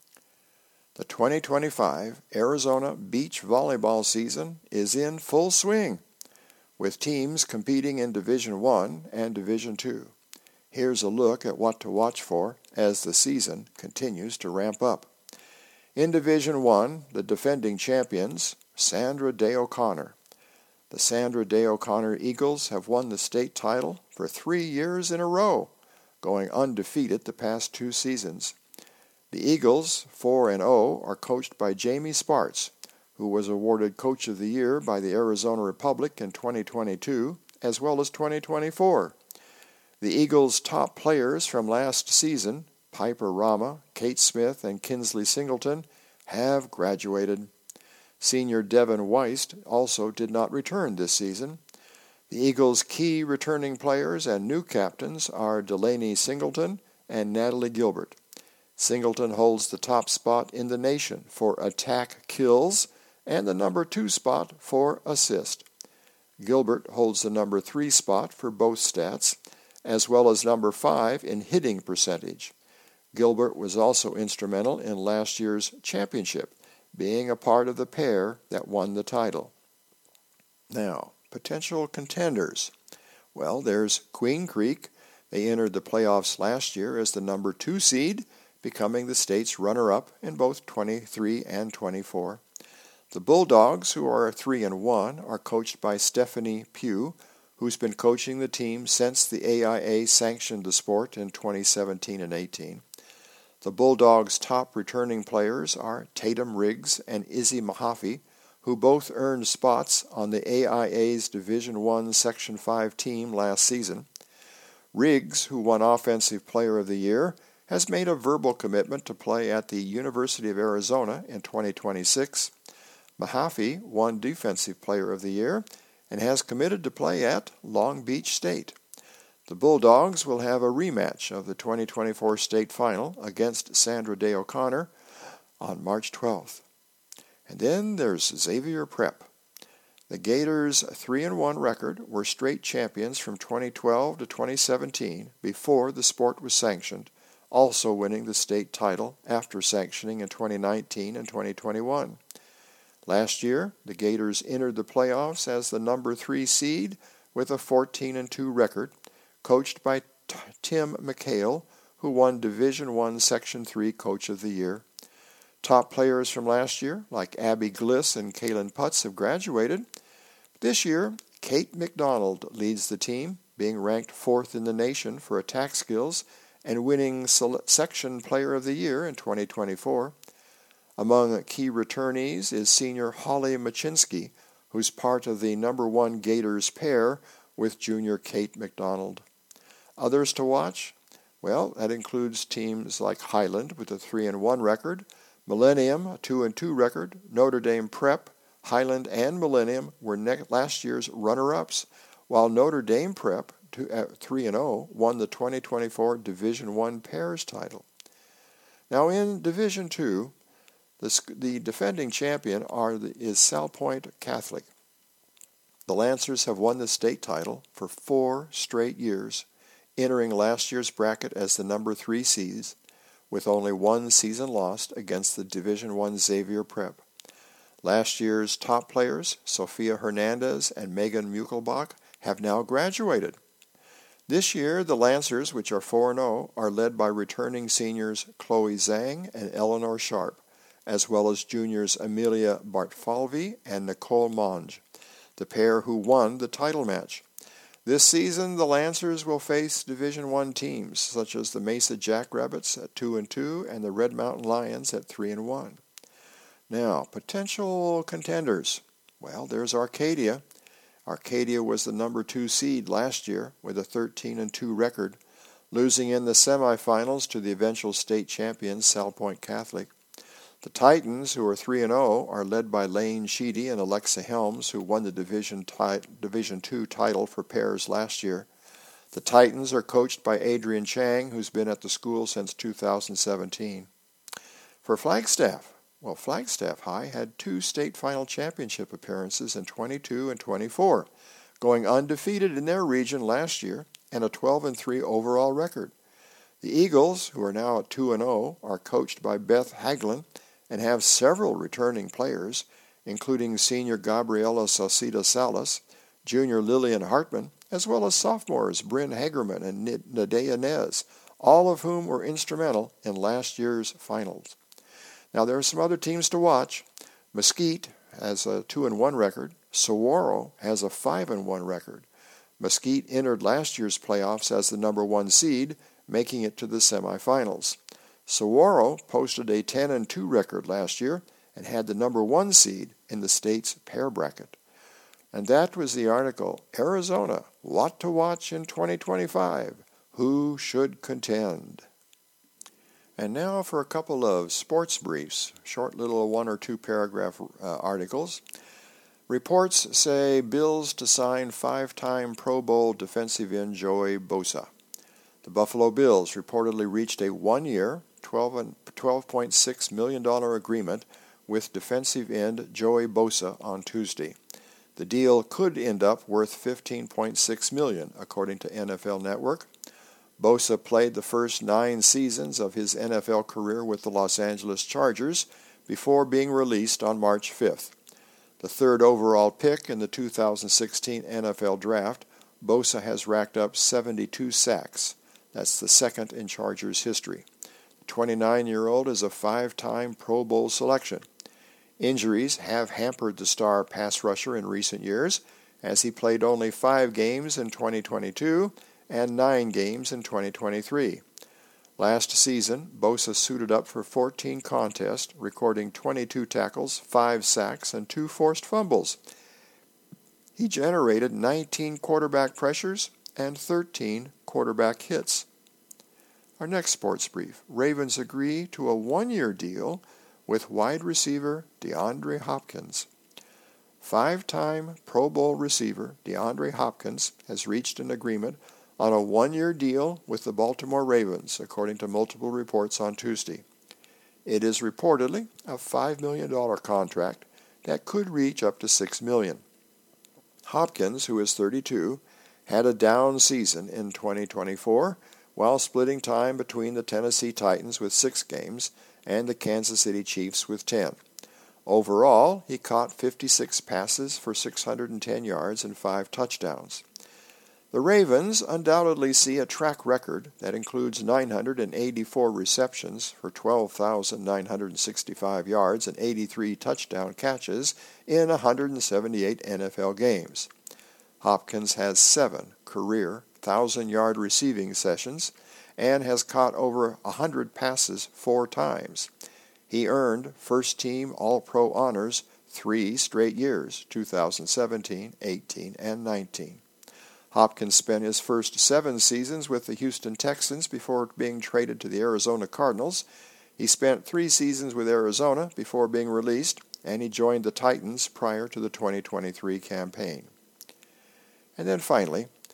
The twenty twenty-five Arizona beach volleyball season is in full swing, with teams competing in Division One and Division Two. Here's a look at what to watch for as the season continues to ramp up. In Division One, the defending champions, Sandra Day O'Connor. The Sandra Day O'Connor Eagles have won the state title for three years in a row, going undefeated the past two seasons. The Eagles, four and oh, are coached by Jamie Sparts, who was awarded Coach of the Year by the Arizona Republic in twenty twenty-two, as well as twenty twenty-four. The Eagles' top players from last season, Piper Rama, Kate Smith, and Kinsley Singleton, have graduated. Senior Devin Weist also did not return this season. The Eagles' key returning players and new captains are Delaney Singleton and Natalie Gilbert. Singleton holds the top spot in the nation for attack kills and the number two spot for assist. Gilbert holds the number three spot for both stats, as well as number five in hitting percentage. Gilbert was also instrumental in last year's championship, being a part of the pair that won the title. Now, potential contenders. Well, there's Queen Creek. They entered the playoffs last year as the number two seed, becoming the state's runner-up in both twenty-three and twenty-four. The Bulldogs, who are three and one, are coached by Stephanie Pugh, who's been coaching the team since the A I A sanctioned the sport in twenty seventeen and eighteen. The Bulldogs' top returning players are Tatum Riggs and Izzy Mahaffey, who both earned spots on the A I A's Division One Section five team last season. Riggs, who won Offensive Player of the Year, has made a verbal commitment to play at the University of Arizona in twenty twenty-six. Mahaffey won Defensive Player of the Year and has committed to play at Long Beach State. The Bulldogs will have a rematch of the twenty twenty-four state final against Sandra Day O'Connor on March twelfth. And then there's Xavier Prep. The Gators' three and one record were straight champions from twenty twelve to twenty seventeen before the sport was sanctioned, also winning the state title after sanctioning in twenty nineteen and twenty twenty-one. Last year, the Gators entered the playoffs as the number three seed with a fourteen and two record, coached by T- Tim McHale, who won Division One Section three Coach of the Year. Top players from last year, like Abby Gliss and Kaylin Putz, have graduated. This year, Kate McDonald leads the team, being ranked fourth in the nation for attack skills and winning Section Player of the Year in twenty twenty-four. Among key returnees is senior Holly Machinsky, who's part of the number one Gators pair with junior Kate McDonald. Others to watch? Well, that includes teams like Highland with a three and one record, Millennium, a two and two record, Notre Dame Prep, Highland, and Millennium were ne- last year's runner-ups, while Notre Dame Prep three and oh, won the twenty twenty-four Division One Pairs title. Now in Division Two, the, the defending champion are the, is Salpointe Catholic. The Lancers have won the state title for four straight years, entering last year's bracket as the number three seeds, with only one season lost against the Division One Xavier Prep. Last year's top players, Sofia Hernandez and Megan Muckelbach, have now graduated. This year, the Lancers, which are four and oh, are led by returning seniors Chloe Zhang and Eleanor Sharp, as well as juniors Amelia Bartfalvi and Nicole Monge, the pair who won the title match. This season, the Lancers will face Division One teams such as the Mesa Jackrabbits at two and two and the Red Mountain Lions at three and one. Now, potential contenders. Well, there's Arcadia. Arcadia was the number two seed last year with a thirteen and two record, losing in the semifinals to the eventual state champions Salpointe Catholic. The Titans, who are three and oh, are led by Lane Sheedy and Alexa Helms, who won the Division ti- Division two title for pairs last year. The Titans are coached by Adrian Chang, who's been at the school since two thousand seventeen. For Flagstaff, well, Flagstaff High had two state final championship appearances in twenty-two and twenty-four, going undefeated in their region last year and a twelve and three overall record. The Eagles, who are now at two and oh, are coached by Beth Haglin and have several returning players, including senior Gabriela Sauceda Salas, junior Lillian Hartman, as well as sophomores Bryn Hagerman and Nadea Nez, all of whom were instrumental in last year's finals. Now, there are some other teams to watch. Mesquite has a two and one record. Saguaro has a five and one record. Mesquite entered last year's playoffs as the number one seed, making it to the semifinals. Saguaro posted a ten and two record last year and had the number one seed in the state's pair bracket. And that was the article, Arizona, What to Watch in twenty twenty-five, Who Should Contend? And now for a couple of sports briefs, short little one or two paragraph uh, articles. Reports say Bills to sign five-time Pro Bowl defensive end Joey Bosa. The Buffalo Bills reportedly reached a one-year, twelve point six million dollars agreement with defensive end Joey Bosa on Tuesday. The deal could end up worth fifteen point six million dollars, according to N F L Network. Bosa played the first nine seasons of his N F L career with the Los Angeles Chargers before being released on March fifth. The third overall pick in the two thousand sixteen N F L Draft, Bosa has racked up seventy-two sacks. That's the second in Chargers history. The twenty-nine-year-old is a five-time Pro Bowl selection. Injuries have hampered the star pass rusher in recent years, as he played only five games in twenty twenty-two and nine games in twenty twenty-three. Last season, Bosa suited up for fourteen contests, recording twenty-two tackles, five sacks, and two forced fumbles. He generated nineteen quarterback pressures and thirteen quarterback hits. Our next sports brief. Ravens agree to a one-year deal with wide receiver DeAndre Hopkins. Five-time Pro Bowl receiver DeAndre Hopkins has reached an agreement on a one-year deal with the Baltimore Ravens, according to multiple reports on Tuesday. It is reportedly a five million dollars contract that could reach up to six million dollars. Hopkins, who is thirty-two, had a down season in twenty twenty-four while splitting time between the Tennessee Titans with six games and the Kansas City Chiefs with ten. Overall, he caught fifty-six passes for six hundred ten yards and five touchdowns. The Ravens undoubtedly see a track record that includes nine hundred eighty-four receptions for twelve thousand nine hundred sixty-five yards and eighty-three touchdown catches in one hundred seventy-eight N F L games. Hopkins has seven career thousand-yard receiving sessions and has caught over one hundred passes four times. He earned first-team All-Pro honors three straight years, two thousand seventeen, eighteen, and nineteen. Hopkins spent his first seven seasons with the Houston Texans before being traded to the Arizona Cardinals. He spent three seasons with Arizona before being released, and he joined the Titans prior to the twenty twenty-three campaign. And then finally,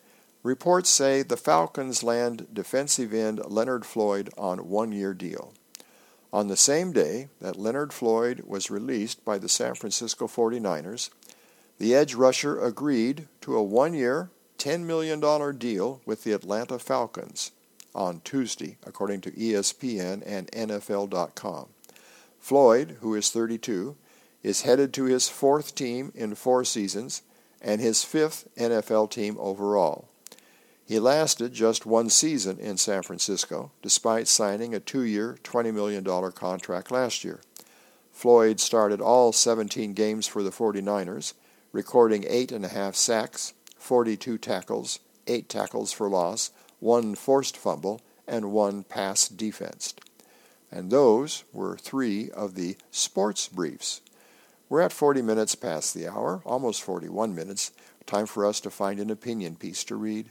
Reports say the Falcons land defensive end Leonard Floyd on a one-year deal. On the same day that Leonard Floyd was released by the San Francisco forty-niners, the edge rusher agreed to a one-year, ten million dollars deal with the Atlanta Falcons on Tuesday, according to E S P N and N F L dot com. Floyd, who is thirty-two, is headed to his fourth team in four seasons and his fifth N F L team overall. He lasted just one season in San Francisco, despite signing a two-year, twenty million dollars contract last year. Floyd started all seventeen games for the forty-niners, recording eight and a half sacks, forty-two tackles, eight tackles for loss, one forced fumble, and one pass defensed. And those were three of the sports briefs. We're at forty minutes past the hour, almost forty-one minutes. Time for us to find an opinion piece to read.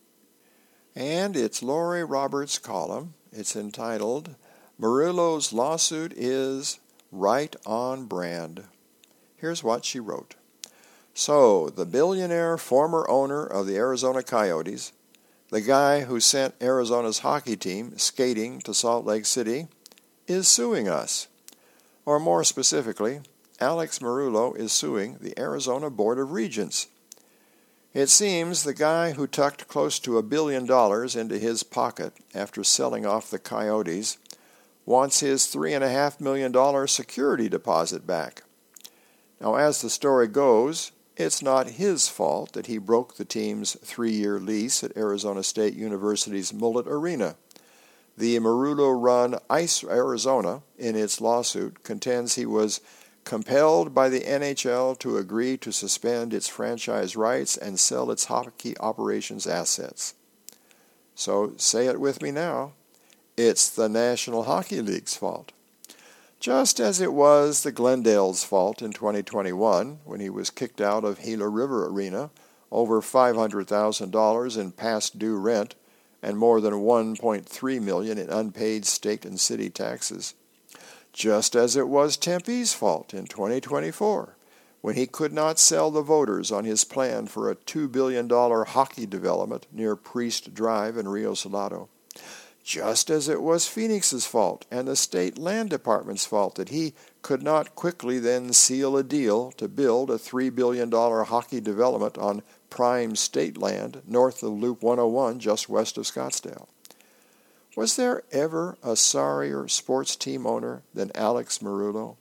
And it's Lori Roberts' column. It's entitled, Murillo's Lawsuit is Right on Brand. Here's what she wrote. So, the billionaire former owner of the Arizona Coyotes, the guy who sent Arizona's hockey team skating to Salt Lake City, is suing us. Or more specifically, Alex Murillo is suing the Arizona Board of Regents. It seems the guy who tucked close to a billion dollars into his pocket after selling off the Coyotes wants his three point five million dollars security deposit back. Now, as the story goes, it's not his fault that he broke the team's three-year lease at Arizona State University's Mullet Arena. The Murillo-run Ice Arizona, in its lawsuit, contends he was compelled by the N H L to agree to suspend its franchise rights and sell its hockey operations assets. So say it with me now. It's the National Hockey League's fault. Just as it was the Glendale's fault in twenty twenty-one when he was kicked out of Gila River Arena over five hundred thousand dollars in past due rent and more than one point three million dollars in unpaid state and city taxes. Just as it was Tempe's fault in twenty twenty-four, when he could not sell the voters on his plan for a two billion dollars hockey development near Priest Drive in Rio Salado. Just as it was Phoenix's fault and the state land department's fault that he could not quickly then seal a deal to build a three billion dollars hockey development on prime state land north of Loop one oh one just west of Scottsdale. Was there ever a sorrier sports team owner than Alex Murillo?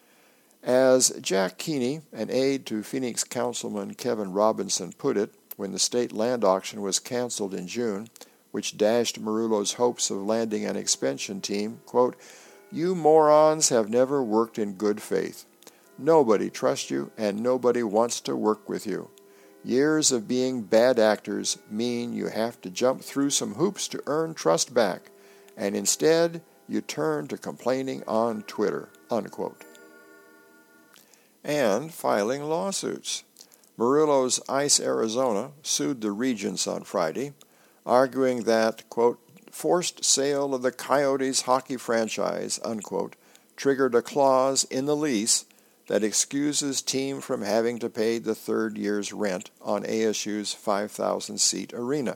As Jack Keeney, an aide to Phoenix Councilman Kevin Robinson, put it when the state land auction was canceled in June, which dashed Murillo's hopes of landing an expansion team, quote, "You morons have never worked in good faith. Nobody trusts you and nobody wants to work with you. Years of being bad actors mean you have to jump through some hoops to earn trust back, and instead you turn to complaining on Twitter," unquote. And filing lawsuits. Murillo's Ice Arizona sued the Regents on Friday, arguing that, quote, forced sale of the Coyotes hockey franchise, unquote, triggered a clause in the lease that excuses team from having to pay the third year's rent on A S U's five thousand seat arena,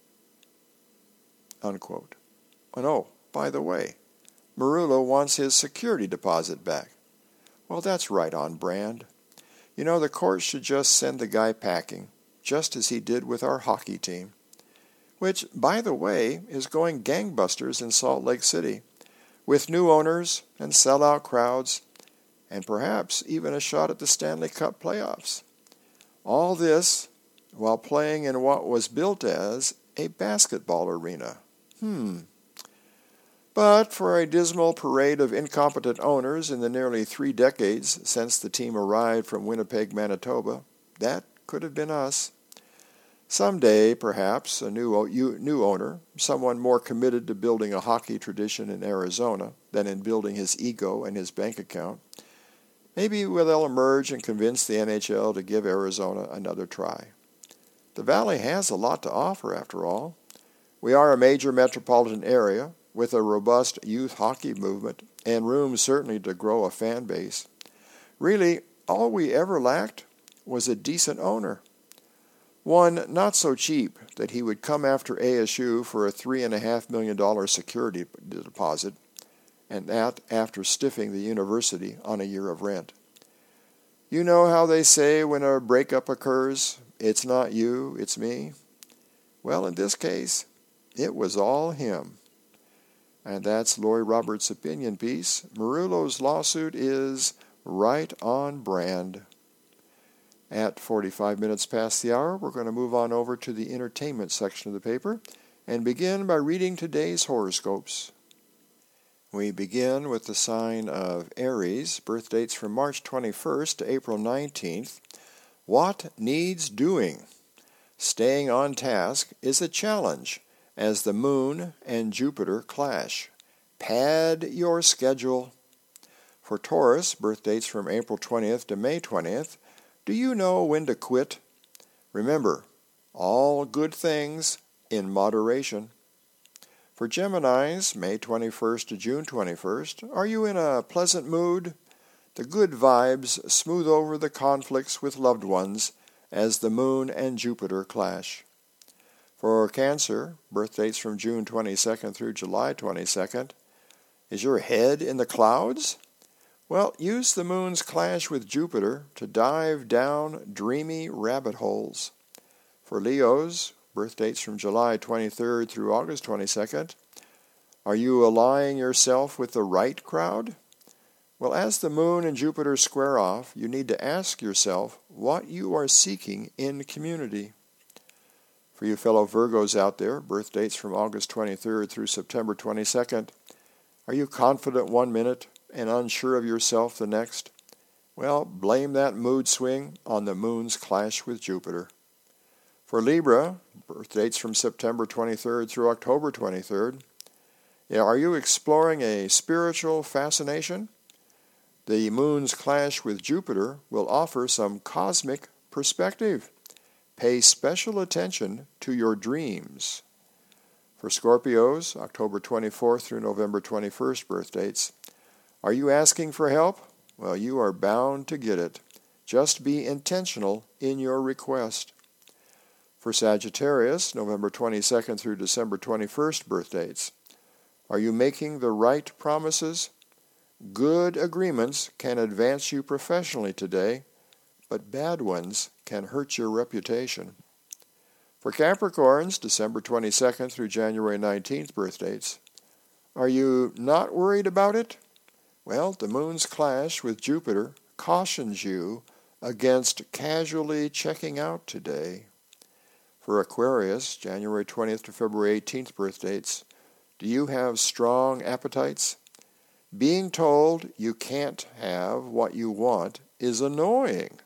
unquote. And oh, by the way, Murillo wants his security deposit back. Well, that's right on brand. You know, the court should just send the guy packing, just as he did with our hockey team, which, by the way, is going gangbusters in Salt Lake City, with new owners and sellout crowds, and perhaps even a shot at the Stanley Cup playoffs. All this while playing in what was built as a basketball arena. Hmm. But for a dismal parade of incompetent owners in the nearly three decades since the team arrived from Winnipeg, Manitoba, that could have been us. Someday, perhaps, a new new owner, someone more committed to building a hockey tradition in Arizona than in building his ego and his bank account, maybe they'll emerge and convince the N H L to give Arizona another try. The Valley has a lot to offer, after all. We are a major metropolitan area with a robust youth hockey movement and room certainly to grow a fan base. Really, all we ever lacked was a decent owner. One not so cheap that he would come after A S U for a three point five million dollars security deposit, and that after stiffing the university on a year of rent. You know how they say when a breakup occurs, it's not you, it's me? Well, in this case, it was all him. And that's Lori Roberts' opinion piece. Marullo's lawsuit is right on brand. At forty-five minutes past the hour, we're going to move on over to the entertainment section of the paper and begin by reading today's horoscopes. We begin with the sign of Aries, birth dates from March twenty-first to April nineteenth. What needs doing? Staying on task is a challenge as the Moon and Jupiter clash. Pad your schedule. For Taurus, birth dates from April twentieth to May twentieth, do you know when to quit? Remember, all good things in moderation. For Geminis, May twenty-first to June twenty-first, are you in a pleasant mood? The good vibes smooth over the conflicts with loved ones as the Moon and Jupiter clash. For Cancer, birth dates from June twenty-second through July twenty-second, is your head in the clouds? Well, use the Moon's clash with Jupiter to dive down dreamy rabbit holes. For Leos, birth dates from July twenty-third through August twenty-second, are you allying yourself with the right crowd? Well, as the Moon and Jupiter square off, you need to ask yourself what you are seeking in community. For you fellow Virgos out there, birth dates from August twenty-third through September twenty-second, are you confident one minute and unsure of yourself the next? Well, blame that mood swing on the Moon's clash with Jupiter. For Libra, birth dates from September twenty-third through October twenty-third, are you exploring a spiritual fascination? The Moon's clash with Jupiter will offer some cosmic perspective. Pay special attention to your dreams. For Scorpios, October twenty-fourth through November twenty-first birth dates, are you asking for help? Well, you are bound to get it. Just be intentional in your request. For Sagittarius, November twenty-second through December twenty-first birth dates, are you making the right promises? Good agreements can advance you professionally today, but bad ones can hurt your reputation. For Capricorns, December twenty-second through January nineteenth birth dates, are you not worried about it? Well, the Moon's clash with Jupiter cautions you against casually checking out today. For Aquarius, January twentieth to February eighteenth birth dates, do you have strong appetites? Being told you can't have what you want is annoying.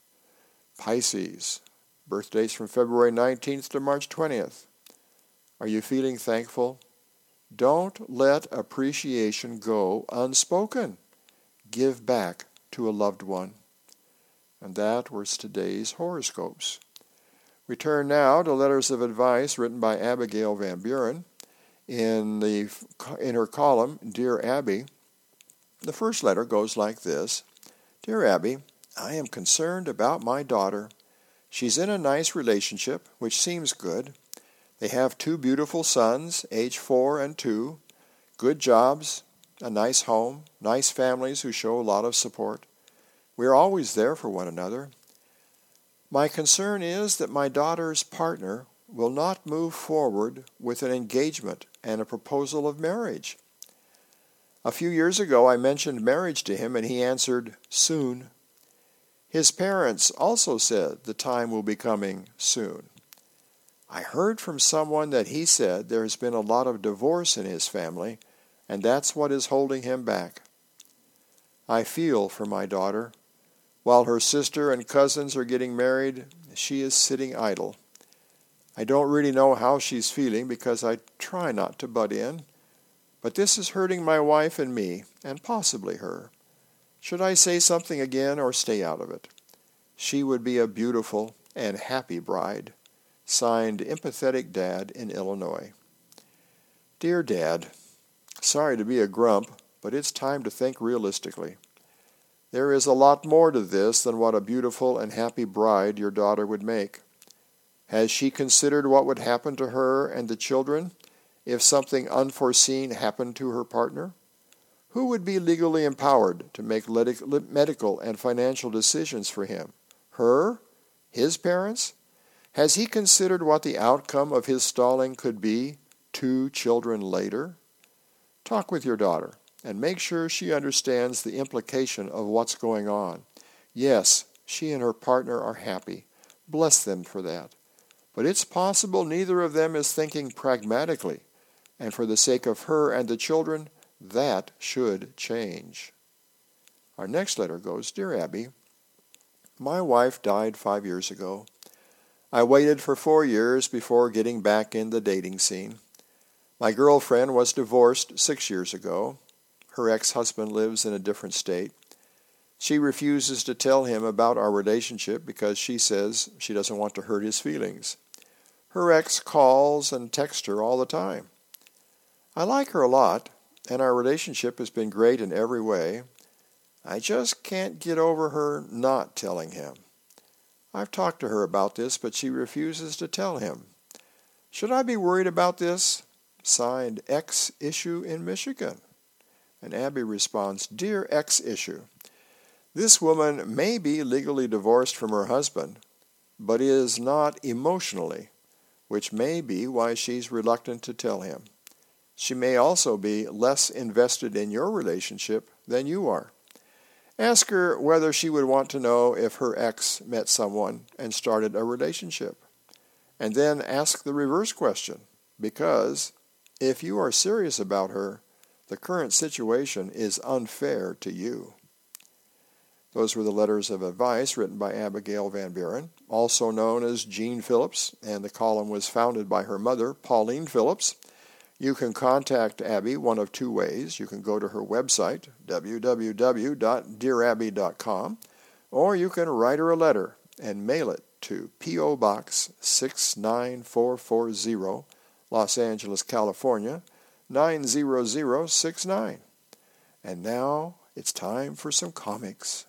Pisces, birth dates from February nineteenth to March twentieth, are you feeling thankful? Don't let appreciation go unspoken. Give back to a loved one. And that was today's horoscopes. We turn now to letters of advice written by Abigail Van Buren in the in her column, Dear Abby. The first letter goes like this. Dear Abby, I am concerned about my daughter. She's in a nice relationship, which seems good. They have two beautiful sons, age four and two, good jobs, a nice home, nice families who show a lot of support. We are always there for one another. My concern is that my daughter's partner will not move forward with an engagement and a proposal of marriage. A few years ago, I mentioned marriage to him, and he answered, soon. His parents also said the time will be coming soon. I heard from someone that he said there has been a lot of divorce in his family, and that's what is holding him back. I feel for my daughter. While her sister and cousins are getting married, she is sitting idle. I don't really know how she's feeling because I try not to butt in, but this is hurting my wife and me, and possibly her. Should I say something again or stay out of it? She would be a beautiful and happy bride. Signed, Empathetic Dad in Illinois. Dear Dad, sorry to be a grump, but it's time to think realistically. There is a lot more to this than what a beautiful and happy bride your daughter would make. Has she considered what would happen to her and the children if something unforeseen happened to her partner? Who would be legally empowered to make medical and financial decisions for him? Her? His parents? Has he considered what the outcome of his stalling could be two children later? Talk with your daughter and make sure she understands the implication of what's going on. Yes, she and her partner are happy. Bless them for that. But it's possible neither of them is thinking pragmatically, and for the sake of her and the children, that should change. Our next letter goes, Dear Abby, my wife died five years ago. I waited for four years before getting back in the dating scene. My girlfriend was divorced six years ago. Her ex-husband lives in a different state. She refuses to tell him about our relationship because she says she doesn't want to hurt his feelings. Her ex calls and texts her all the time. I like her a lot, and our relationship has been great in every way. I just can't get over her not telling him. I've talked to her about this, but she refuses to tell him. Should I be worried about this? Signed, X Issue in Michigan. And Abby responds, Dear X Issue, this woman may be legally divorced from her husband, but is not emotionally, which may be why she's reluctant to tell him. She may also be less invested in your relationship than you are. Ask her whether she would want to know if her ex met someone and started a relationship. And then ask the reverse question, because if you are serious about her, the current situation is unfair to you. Those were the letters of advice written by Abigail Van Buren, also known as Jean Phillips, and the column was founded by her mother, Pauline Phillips. You can contact Abby one of two ways. You can go to her website, w w w dot dear abby dot com, or you can write her a letter and mail it to P O Box six nine four four zero, Los Angeles, California, nine zero zero six nine. And now it's time for some comics.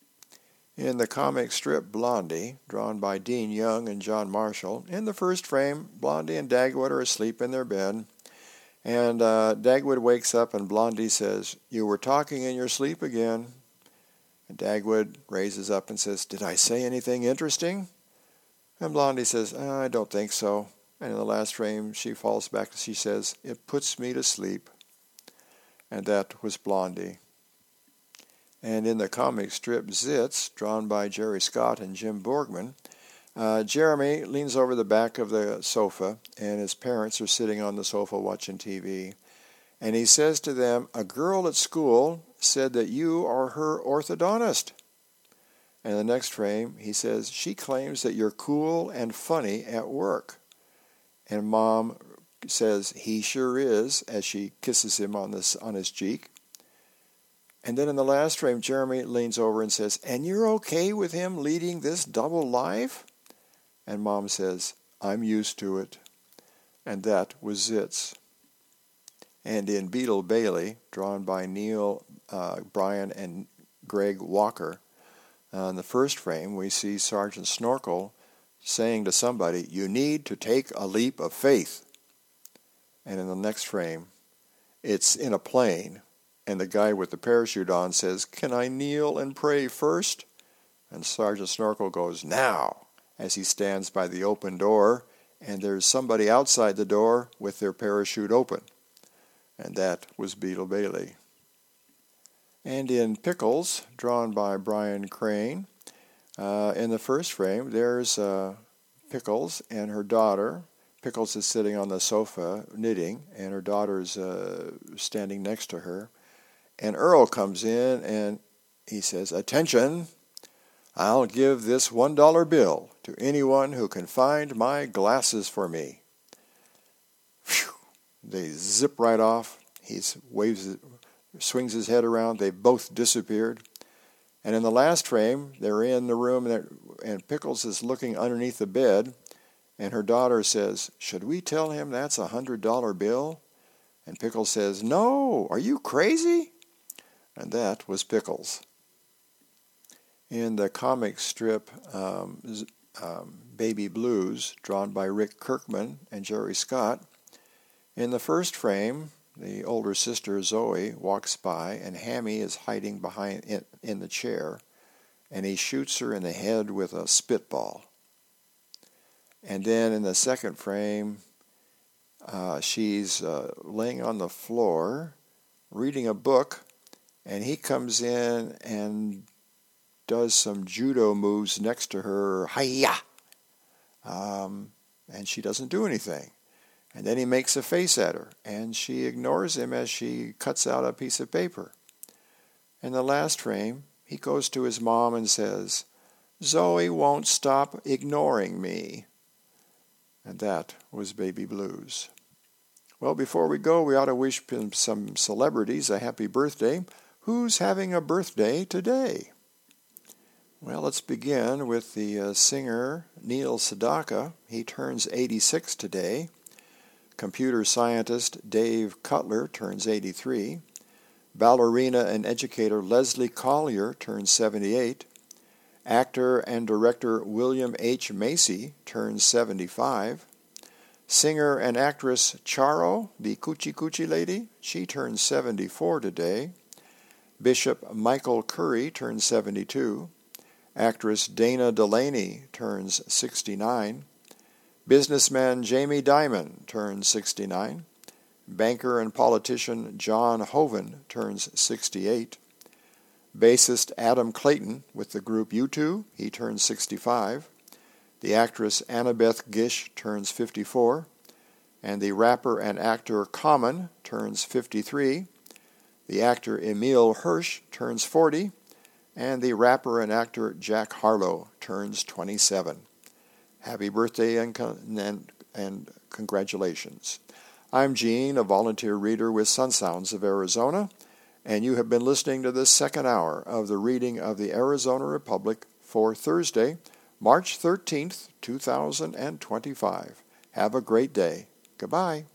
In the comic strip Blondie, drawn by Dean Young and John Marshall, in the first frame, Blondie and Dagwood are asleep in their bed. And uh, Dagwood wakes up and Blondie says, You were talking in your sleep again. And Dagwood raises up and says, Did I say anything interesting? And Blondie says, I don't think so. And in the last frame, she falls back and she says, It puts me to sleep. And that was Blondie. And in the comic strip Zits, drawn by Jerry Scott and Jim Borgman, Uh, Jeremy leans over the back of the sofa, and his parents are sitting on the sofa watching T V. And he says to them, A girl at school said that you are her orthodontist. And in the next frame, he says, She claims that you're cool and funny at work. And Mom says, He sure is, as she kisses him on, this, on his cheek. And then in the last frame, Jeremy leans over and says, And you're okay with him leading this double life? And Mom says, I'm used to it. And that was Zits. And in Beetle Bailey, drawn by Neil uh, Bryan and Greg Walker, uh, in the first frame we see Sergeant Snorkel saying to somebody, You need to take a leap of faith. And in the next frame, it's in a plane, and the guy with the parachute on says, Can I kneel and pray first? And Sergeant Snorkel goes, Now! As he stands by the open door, and there's somebody outside the door with their parachute open. And that was Beetle Bailey. And in Pickles, drawn by Brian Crane, uh, in the first frame, there's uh, Pickles and her daughter. Pickles is sitting on the sofa knitting, and her daughter's uh, standing next to her. And Earl comes in, and he says, Attention! I'll give this one dollar bill to anyone who can find my glasses for me. Phew. They zip right off. He waves, swings his head around. They both disappeared. And in the last frame, they're in the room, and Pickles is looking underneath the bed, and her daughter says, Should we tell him that's a one hundred dollar bill? And Pickles says, No, are you crazy? And that was Pickles. In the comic strip um, um, Baby Blues, drawn by Rick Kirkman and Jerry Scott. In the first frame, the older sister Zoe walks by, and Hammy is hiding behind in, in the chair, and he shoots her in the head with a spitball. And then in the second frame, uh, she's uh, laying on the floor, reading a book, and he comes in and does some judo moves next to her, hi-ya! Um, and she doesn't do anything. And then he makes a face at her, and she ignores him as she cuts out a piece of paper. In the last frame, he goes to his mom and says, "Zoe won't stop ignoring me." And that was Baby Blues. Well, before we go, we ought to wish some celebrities a happy birthday. Who's having a birthday today? Well, let's begin with the uh, singer Neil Sedaka. He turns eighty-six today. Computer scientist Dave Cutler turns eighty-three. Ballerina and educator Leslie Collier turns seventy-eight. Actor and director William H. Macy turns seventy-five. Singer and actress Charo, the Coochie Coochie lady, she turns seventy-four today. Bishop Michael Curry turns seventy-two. Actress Dana Delaney turns sixty-nine. Businessman Jamie Dimon turns sixty-nine. Banker and politician John Hoven turns sixty-eight. Bassist Adam Clayton with the group U two, he turns sixty-five. The actress Annabeth Gish turns fifty-four. And the rapper and actor Common turns fifty-three. The actor Emile Hirsch turns forty. And the rapper and actor Jack Harlow turns twenty-seven. Happy birthday and, and, and congratulations. I'm Gene, a volunteer reader with Sun Sounds of Arizona, and you have been listening to the second hour of the reading of the Arizona Republic for Thursday, March thirteenth, two thousand twenty-five. Have a great day. Goodbye.